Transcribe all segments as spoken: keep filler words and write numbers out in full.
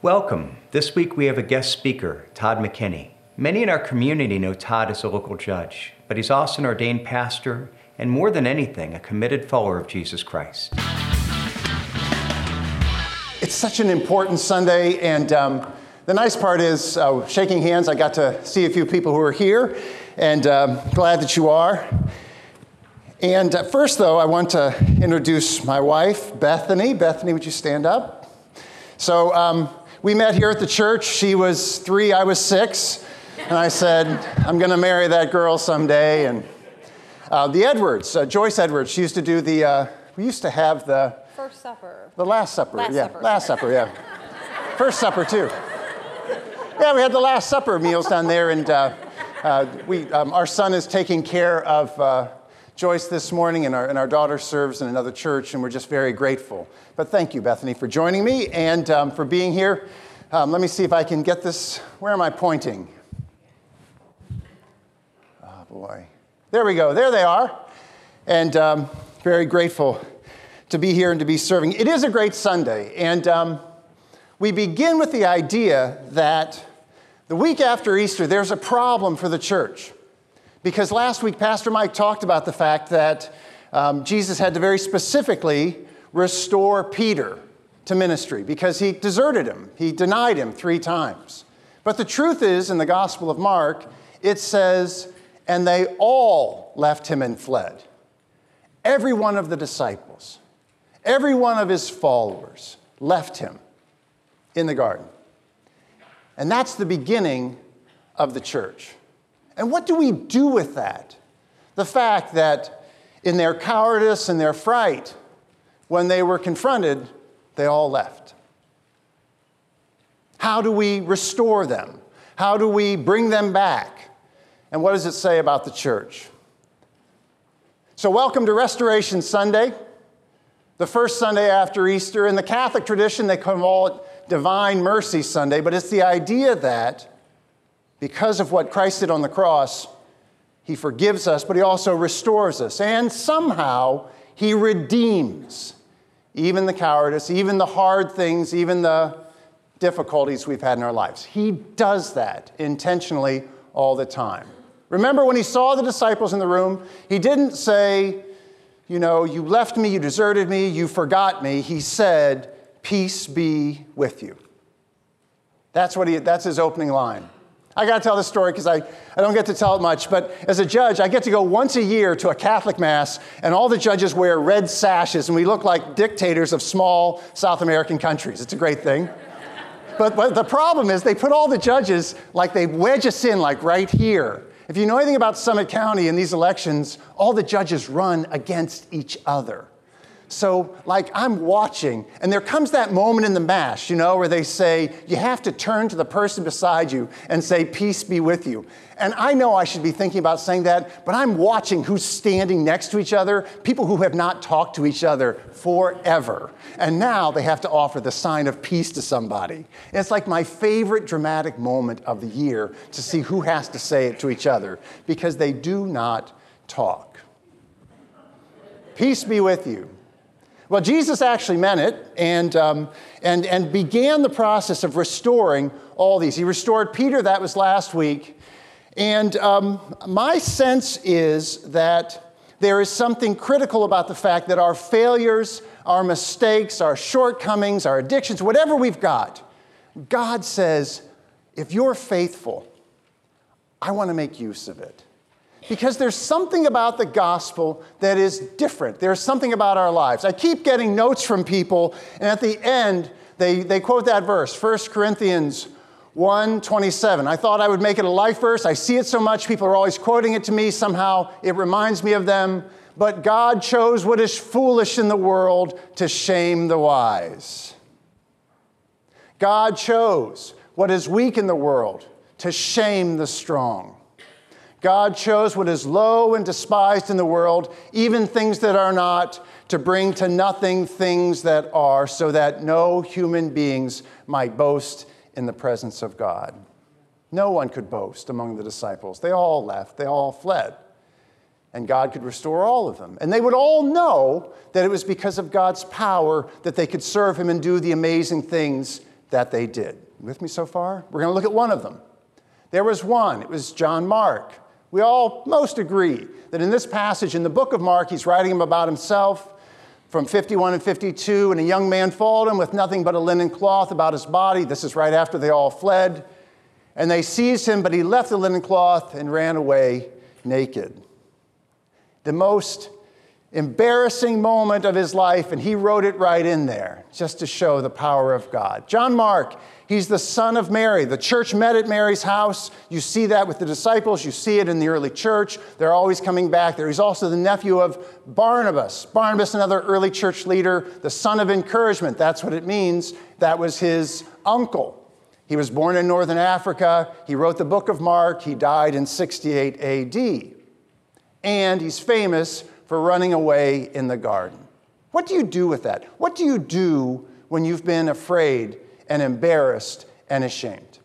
Welcome. This week we have a guest speaker, Todd McKinney. Many in our community know Todd as a local judge, but he's also an ordained pastor and more than anything, a committed follower of Jesus Christ. It's such an important Sunday, and um, the nice part is uh, shaking hands. I got to see a few people who are here, and um, glad that you are. And uh, first, though, I want to introduce my wife, Bethany. Bethany, would you stand up? So um, we met here at the church. She was three, I was six. And I said, I'm going to marry that girl someday. And uh, the Edwards, uh, Joyce Edwards, she used to do the, uh, we used to have the... First Supper. The Last Supper, Last yeah. Supper. Last Supper, yeah. First Supper, too. Yeah, we had the Last Supper meals down there. And uh, uh, we, um, our son is taking care of uh, Joyce this morning, and our, and our daughter serves in another church, and we're just very grateful. But thank you, Bethany, for joining me and um, for being here. Um, let me see if I can get this. Where am I pointing? Oh, boy. There we go. There they are. And um, very grateful to be here and to be serving. It is a great Sunday. And um, we begin with the idea that the week after Easter, there's a problem for the church. Because last week, Pastor Mike talked about the fact that um, Jesus had to very specifically restore Peter to ministry because he deserted him. He denied him three times. But the truth is, in the Gospel of Mark, it says, and they all left him and fled. Every one of the disciples, every one of his followers left him in the garden. And that's the beginning of the church. And what do we do with that? The fact that in their cowardice and their fright, when they were confronted, they all left. How do we restore them? How do we bring them back? And what does it say about the church? So welcome to Restoration Sunday, the first Sunday after Easter. In the Catholic tradition, they call it Divine Mercy Sunday, but it's the idea that because of what Christ did on the cross, he forgives us, but he also restores us. And somehow, he redeems even the cowardice, even the hard things, even the difficulties we've had in our lives. He does that intentionally all the time. Remember when he saw the disciples in the room, he didn't say, you know, you left me, you deserted me, you forgot me. He said, peace be with you. That's what he, that's his opening line. I got to tell this story because I, I don't get to tell it much, but as a judge, I get to go once a year to a Catholic Mass, and all the judges wear red sashes, and we look like dictators of small South American countries. It's a great thing. But, but the problem is they put all the judges, like they wedge us in, like right here. If you know anything about Summit County in these elections, all the judges run against each other. So, like, I'm watching, and there comes that moment in the Mass, you know, where they say, you have to turn to the person beside you and say, peace be with you. And I know I should be thinking about saying that, but I'm watching who's standing next to each other, people who have not talked to each other forever. And now they have to offer the sign of peace to somebody. And it's like my favorite dramatic moment of the year to see who has to say it to each other, because they do not talk. Peace be with you. Well, Jesus actually meant it and, um, and, and began the process of restoring all these. He restored Peter, that was last week. And um, my sense is that there is something critical about the fact that our failures, our mistakes, our shortcomings, our addictions, whatever we've got, God says, if you're faithful, I want to make use of it. Because there's something about the gospel that is different. There's something about our lives. I keep getting notes from people, and at the end, they, they quote that verse, First Corinthians one twenty-seven. I thought I would make it a life verse. I see it so much. People are always quoting it to me. Somehow it reminds me of them. But God chose what is foolish in the world to shame the wise. God chose what is weak in the world to shame the strong. God chose what is low and despised in the world, even things that are not, to bring to nothing things that are, so that no human beings might boast in the presence of God. No one could boast among the disciples. They all left. They all fled. And God could restore all of them. And they would all know that it was because of God's power that they could serve him and do the amazing things that they did. With me so far? We're going to look at one of them. There was one. It was John Mark. We all most agree that in this passage, in the book of Mark, he's writing about himself from fifty-one and fifty-two, and a young man followed him with nothing but a linen cloth about his body. This is right after they all fled. And they seized him, but he left the linen cloth and ran away naked. The most embarrassing moment of his life, and he wrote it right in there, just to show the power of God. John Mark, he's the son of Mary. The church met at Mary's house. You see that with the disciples. You see it in the early church. They're always coming back there. He's also the nephew of Barnabas. Barnabas, another early church leader, the son of encouragement. That's what it means. That was his uncle. He was born in northern Africa. He wrote the book of Mark. He died in sixty-eight A D. And he's famous for running away in the garden. What do you do with that? What do you do when you've been afraid and embarrassed and ashamed?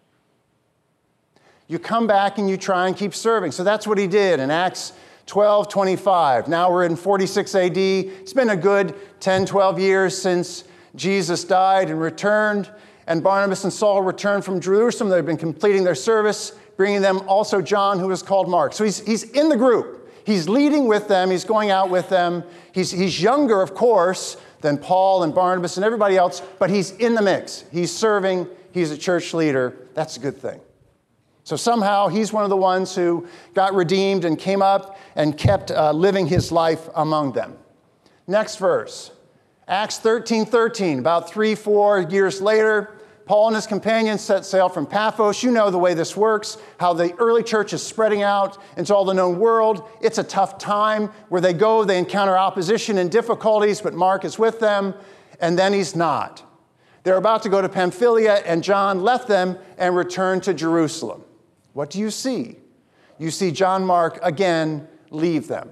You come back and you try and keep serving. So that's what he did in Acts twelve twenty-five. Now we're in forty-six A D. It's been a good ten, twelve years since Jesus died and returned. And Barnabas and Saul returned from Jerusalem. They've been completing their service, bringing them also John, who was called Mark. So he's, he's in the group. He's leading with them. He's going out with them. He's, he's younger, of course, than Paul and Barnabas and everybody else, but he's in the mix. He's serving. He's a church leader. That's a good thing. So somehow he's one of the ones who got redeemed and came up and kept uh, living his life among them. Next verse, Acts thirteen thirteen. About three, four years later, Paul and his companions set sail from Paphos. You know the way this works, how the early church is spreading out into all the known world. It's a tough time. Where they go, they encounter opposition and difficulties, but Mark is with them, and then he's not. They're about to go to Pamphylia, and John left them and returned to Jerusalem. What do you see? You see John Mark again leave them.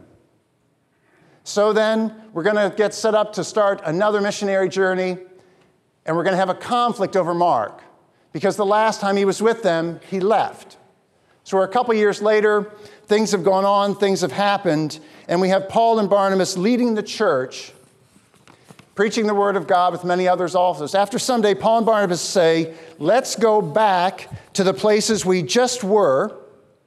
So then, we're going to get set up to start another missionary journey. And we're going to have a conflict over Mark, because the last time he was with them, he left. So we're a couple years later, things have gone on, things have happened, and we have Paul and Barnabas leading the church, preaching the word of God with many others also. After Sunday, Paul and Barnabas say, let's go back to the places we just were,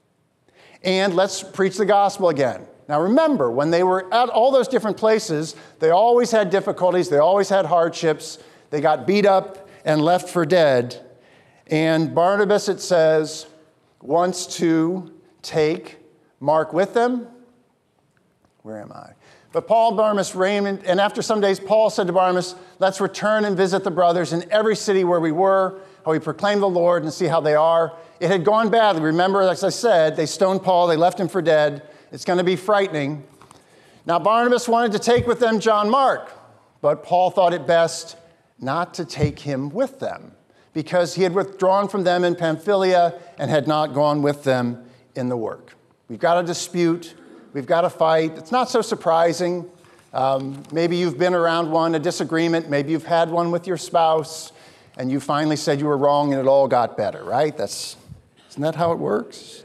and let's preach the gospel again. Now remember, when they were at all those different places, they always had difficulties, they always had hardships. They got beat up and left for dead. And Barnabas, it says, wants to take Mark with them. Where am I? But Paul, Barnabas, Raymond, and after some days, Paul said to Barnabas, let's return and visit the brothers in every city where we were, how we proclaim the Lord and see how they are. It had gone badly. Remember, as I said, they stoned Paul, they left him for dead. It's going to be frightening. Now, Barnabas wanted to take with them John Mark, but Paul thought it best not to take him with them, because he had withdrawn from them in Pamphylia and had not gone with them in the work. We've got a dispute. We've got a fight. It's not so surprising. Um, maybe you've been around one, a disagreement. Maybe you've had one with your spouse, and you finally said you were wrong and it all got better, right? That's, isn't that how it works?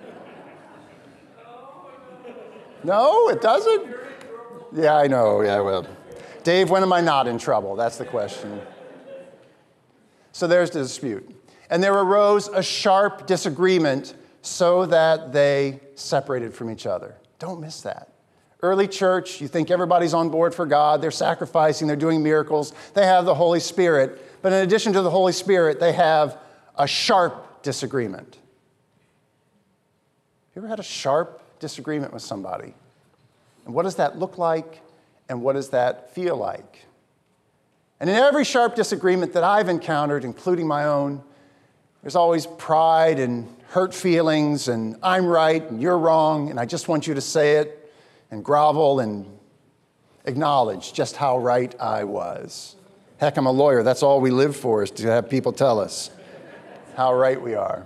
No, it doesn't? Yeah, I know. Yeah, well. Dave, when am I not in trouble? That's the question. So there's the dispute. And there arose a sharp disagreement so that they separated from each other. Don't miss that. Early church, you think everybody's on board for God. They're sacrificing. They're doing miracles. They have the Holy Spirit. But in addition to the Holy Spirit, they have a sharp disagreement. Have you ever had a sharp disagreement with somebody? And what does that look like? And what does that feel like? And in every sharp disagreement that I've encountered, including my own, there's always pride and hurt feelings, and I'm right and you're wrong, and I just want you to say it and grovel and acknowledge just how right I was. Heck, I'm a lawyer. That's all we live for, is to have people tell us how right we are.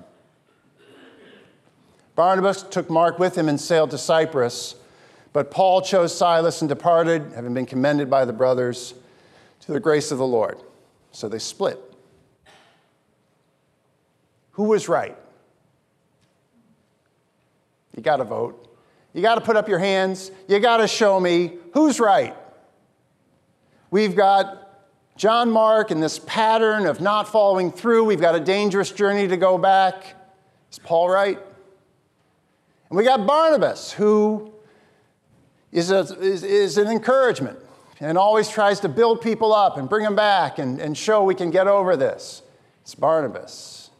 Barnabas took Mark with him and sailed to Cyprus. But Paul chose Silas and departed, having been commended by the brothers, to the grace of the Lord. So they split. Who was right? You got to vote. You got to put up your hands. You got to show me who's right. We've got John Mark in this pattern of not following through. We've got a dangerous journey to go back. Is Paul right? And we got Barnabas, who is, a, is, is an encouragement and always tries to build people up and bring them back and, and show we can get over this. It's Barnabas.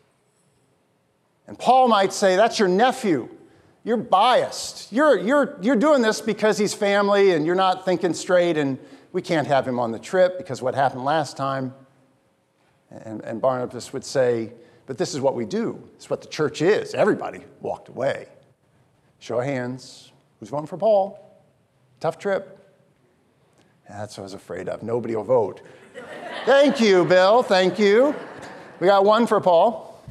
And Paul might say, that's your nephew. You're biased. You're, you're, you're doing this because he's family and you're not thinking straight, and we can't have him on the trip because what happened last time. And, and Barnabas would say, but this is what we do. It's what the church is. Everybody walked away. Show of hands. Who's voting for Paul? Tough trip. That's what I was afraid of. Nobody will vote. Thank you, Bill. Thank you. We got one for Paul.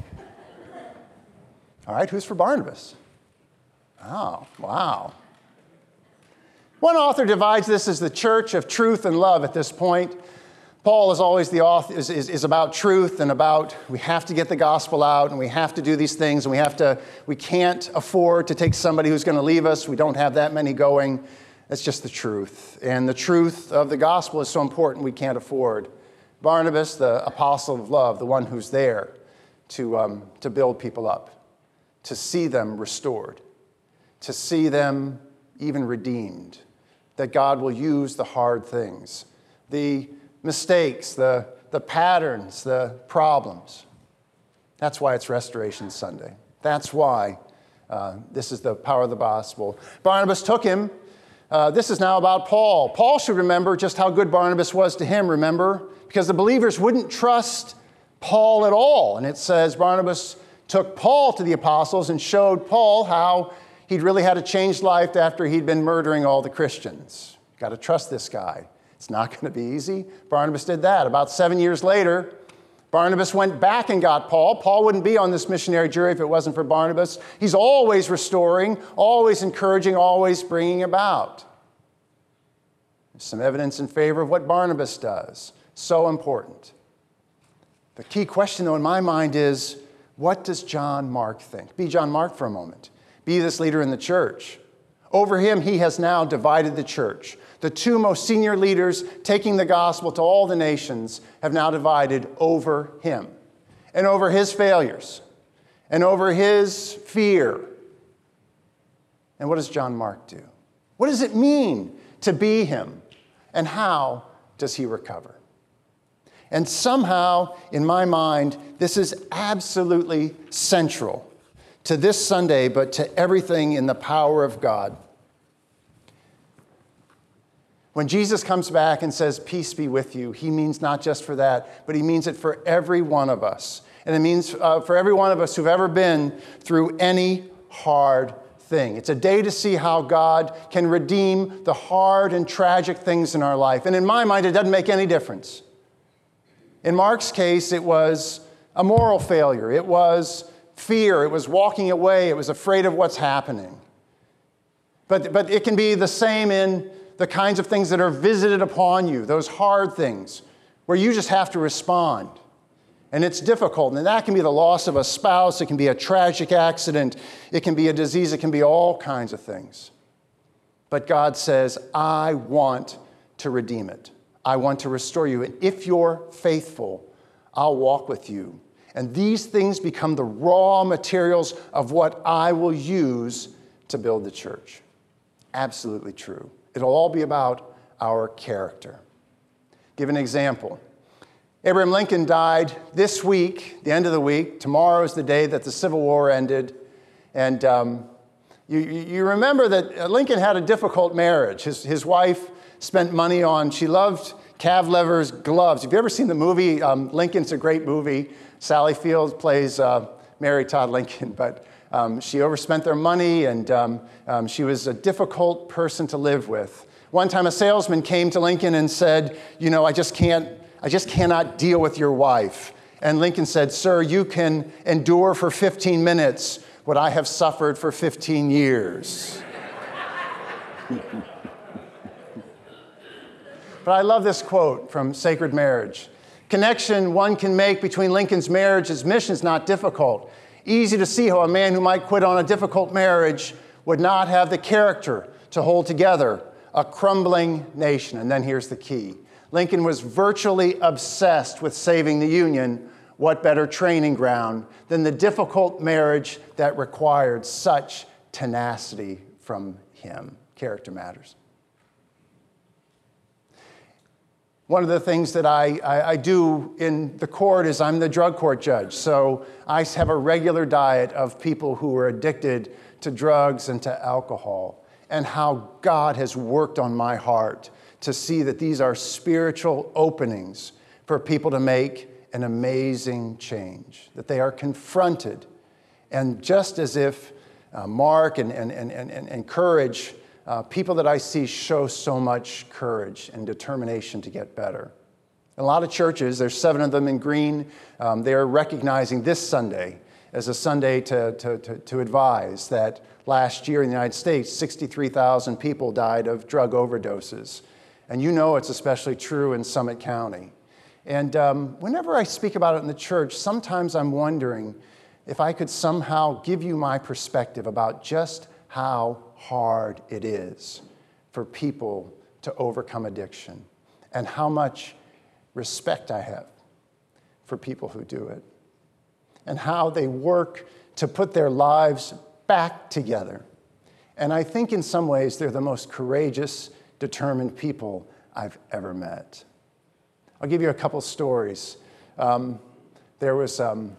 All right, who's for Barnabas? Oh, wow. One author divides this as the church of truth and love at this point. Paul is always the author, is, is, is about truth and about we have to get the gospel out and we have to do these things and we have to, we can't afford to take somebody who's going to leave us. We don't have that many going. That's just the truth. And the truth of the gospel is so important we can't afford. Barnabas, the apostle of love, the one who's there to, um, to build people up, to see them restored, to see them even redeemed, that God will use the hard things, the mistakes, the, the patterns, the problems. That's why it's Restoration Sunday. That's why uh, this is the power of the gospel. Barnabas took him. Uh, this is now about Paul. Paul should remember just how good Barnabas was to him, remember? Because the believers wouldn't trust Paul at all. And it says Barnabas took Paul to the apostles and showed Paul how he'd really had a changed life after he'd been murdering all the Christians. Got to trust this guy. It's not going to be easy. Barnabas did that. About seven years later, Barnabas went back and got Paul. Paul wouldn't be on this missionary journey if it wasn't for Barnabas. He's always restoring, always encouraging, always bringing about. There's some evidence in favor of what Barnabas does. So important. The key question, though, in my mind is, what does John Mark think? Be John Mark for a moment. Be this leader in the church. Over him, he has now divided the church. The two most senior leaders taking the gospel to all the nations have now divided over him and over his failures and over his fear. And what does John Mark do? What does it mean to be him? And how does he recover? And somehow, in my mind, this is absolutely central to this Sunday, but to everything in the power of God. When Jesus comes back and says, peace be with you, he means not just for that, but he means it for every one of us. And it means uh, for every one of us who've ever been through any hard thing. It's a day to see how God can redeem the hard and tragic things in our life. And in my mind, it doesn't make any difference. In Mark's case, it was a moral failure. It was fear. It was walking away. It was afraid of what's happening. But, but it can be the same in the kinds of things that are visited upon you, those hard things, where you just have to respond. And it's difficult. And that can be the loss of a spouse. It can be a tragic accident. It can be a disease. It can be all kinds of things. But God says, I want to redeem it. I want to restore you. And if you're faithful, I'll walk with you. And these things become the raw materials of what I will use to build the church. Absolutely true. It'll all be about our character. Give an example. Abraham Lincoln died this week, the end of the week. Tomorrow is the day that the Civil War ended. And um, you, you remember that Lincoln had a difficult marriage. His, his wife spent money on, she loved Cavlever's gloves. Have you ever seen the movie? Um, Lincoln's a great movie. Sally Field plays uh, Mary Todd Lincoln, but um, she overspent their money, and um, um, she was a difficult person to live with. One time a salesman came to Lincoln and said, you know, I just can't, I just cannot deal with your wife. And Lincoln said, sir, you can endure for fifteen minutes what I have suffered for fifteen years. But I love this quote from Sacred Marriage. Connection one can make between Lincoln's marriage and his mission is not difficult. Easy to see how a man who might quit on a difficult marriage would not have the character to hold together a crumbling nation. And then here's the key. Lincoln was virtually obsessed with saving the Union. What better training ground than the difficult marriage that required such tenacity from him? Character matters. One of the things that I, I, I do in the court is I'm the drug court judge. So I have a regular diet of people who are addicted to drugs and to alcohol, and how God has worked on my heart to see that these are spiritual openings for people to make an amazing change, that they are confronted. And just as if uh, Mark and, and, and, and, and courage, uh, people that I see show so much courage and determination to get better. In a lot of churches, there's seven of them in green, um, they're recognizing this Sunday as a Sunday to, to, to, to advise that last year in the United States, sixty-three thousand people died of drug overdoses. And you know it's especially true in Summit County. And um, whenever I speak about it in the church, sometimes I'm wondering if I could somehow give you my perspective about just how hard it is for people to overcome addiction, and how much respect I have for people who do it, and how they work to put their lives back together. And I think in some ways they're the most courageous, determined people I've ever met. I'll give you a couple stories. Um, there was um,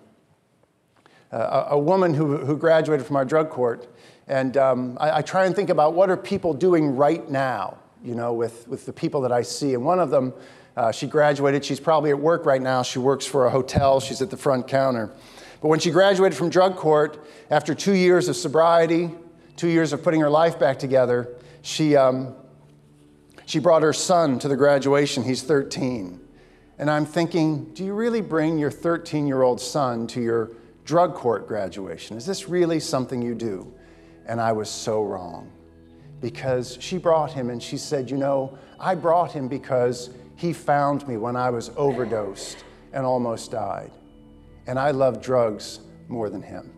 a, a woman who, who graduated from our drug court, and um, I, I try and think about what are people doing right now, you know, with, with the people that I see. And one of them, uh, she graduated, she's probably at work right now. She works for a hotel, she's at the front counter. But when she graduated from drug court, after two years of sobriety, two years of putting her life back together, she, um, she brought her son to the graduation. He's thirteen. And I'm thinking, do you really bring your thirteen-year-old son to your drug court graduation? Is this really something you do? And I was so wrong, because she brought him and she said, you know, I brought him because he found me when I was overdosed and almost died. And I love drugs more than him.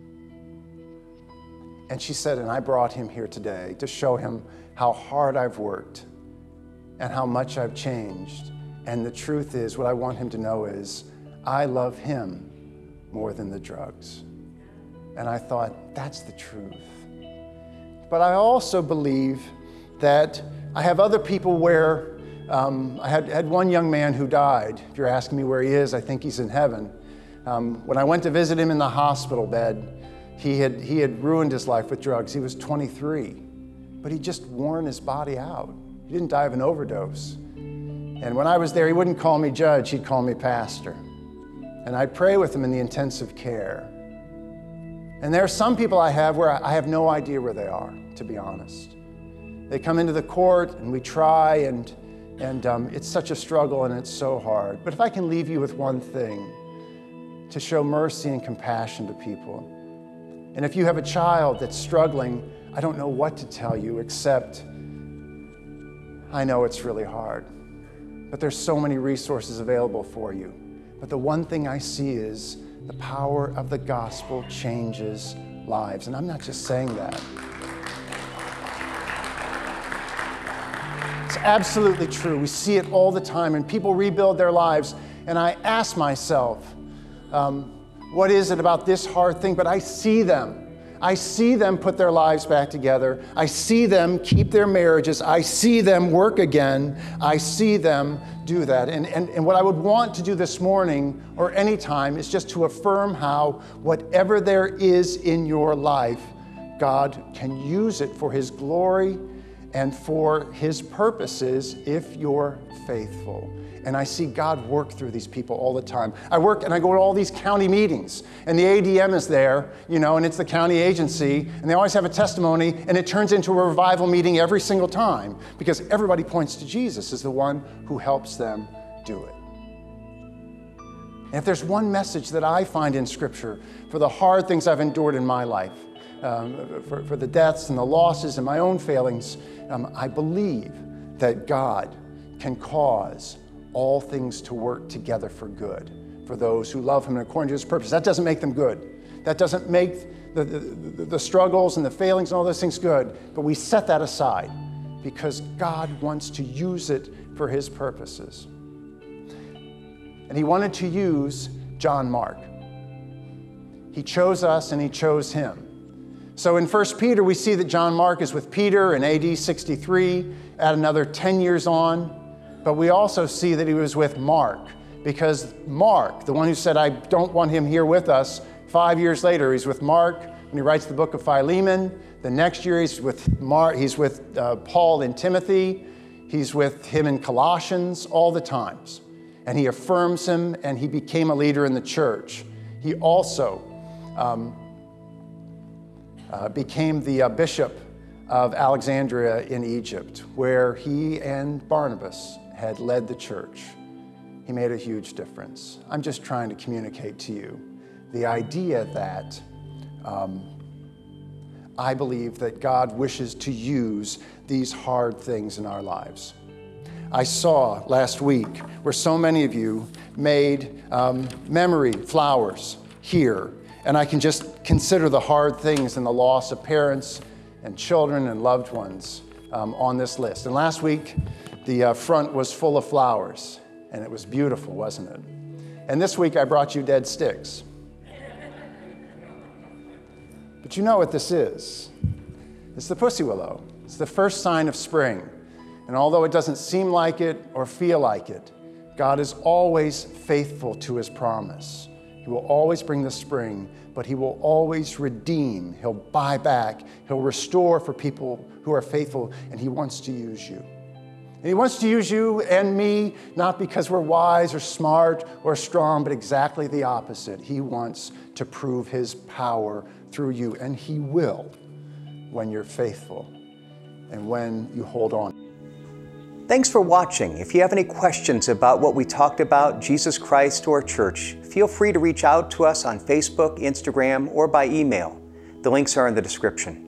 And she said, and I brought him here today to show him how hard I've worked and how much I've changed. And the truth is, what I want him to know is, I love him more than the drugs. And I thought, that's the truth. But I also believe that I have other people where, um, I had, had one young man who died. If you're asking me where he is, I think he's in heaven. Um, when I went to visit him in the hospital bed, he had, he had ruined his life with drugs. He was twenty-three, but he just worn his body out. He didn't die of an overdose. And when I was there, he wouldn't call me judge, he'd call me pastor. And I'd pray with him in the intensive care. And there are some people I have where I have no idea where they are, to be honest. They come into the court and we try, and, and um, it's such a struggle and it's so hard. But if I can leave you with one thing, to show mercy and compassion to people. And if you have a child that's struggling, I don't know what to tell you except I know it's really hard. But there's so many resources available for you. But the one thing I see is the power of the gospel changes lives. And I'm not just saying that. It's absolutely true. We see it all the time, and people rebuild their lives. And I ask myself, um, what is it about this hard thing? But I see them. I see them put their lives back together. I see them keep their marriages. I see them work again. I see them do that. And, and, and what I would want to do this morning or any time is just to affirm how whatever there is in your life, God can use it for His glory and for His purposes if you're faithful. And I see God work through these people all the time. I work and I go to all these county meetings, and the A D M is there, you know, and it's the county agency, and they always have a testimony, and it turns into a revival meeting every single time because everybody points to Jesus as the one who helps them do it. And if there's one message that I find in Scripture for the hard things I've endured in my life, um, for, for the deaths and the losses and my own failings, um, I believe that God can cause all things to work together for good for those who love Him and according to His purpose. That doesn't make them good. That doesn't make the, the, the struggles and the failings and all those things good. But we set that aside because God wants to use it for his purposes. And he wanted to use John Mark. He chose us and he chose him. So in First Peter, we see that John Mark is with Peter in A D sixty-three, at another ten years on. But we also see that he was with Mark, because Mark, the one who said, I don't want him here with us, five years later, he's with Mark when he writes the book of Philemon. The next year, he's with Mark, he's with uh, Paul and Timothy. He's with him in Colossians all the times. And he affirms him, and he became a leader in the church. He also um, uh, became the uh, bishop of Alexandria in Egypt, where he and Barnabas had led the church. He made a huge difference. I'm just trying to communicate to you the idea that um, I believe that God wishes to use these hard things in our lives. I saw last week where so many of you made um, memory flowers here, and I can just consider the hard things and the loss of parents and children and loved ones um, on this list. And last week, the uh, front was full of flowers, and it was beautiful, wasn't it? And this week, I brought you dead sticks. But you know what this is. It's the pussy willow. It's the first sign of spring. And although it doesn't seem like it or feel like it, God is always faithful to his promise. He will always bring the spring, but he will always redeem. He'll buy back. He'll restore for people who are faithful, and he wants to use you. And he wants to use you and me, not because we're wise or smart or strong, but exactly the opposite. He wants to prove his power through you, and he will when you're faithful and when you hold on. Thanks for watching. If you have any questions about what we talked about, Jesus Christ or church, feel free to reach out to us on Facebook, Instagram, or by email. The links are in the description.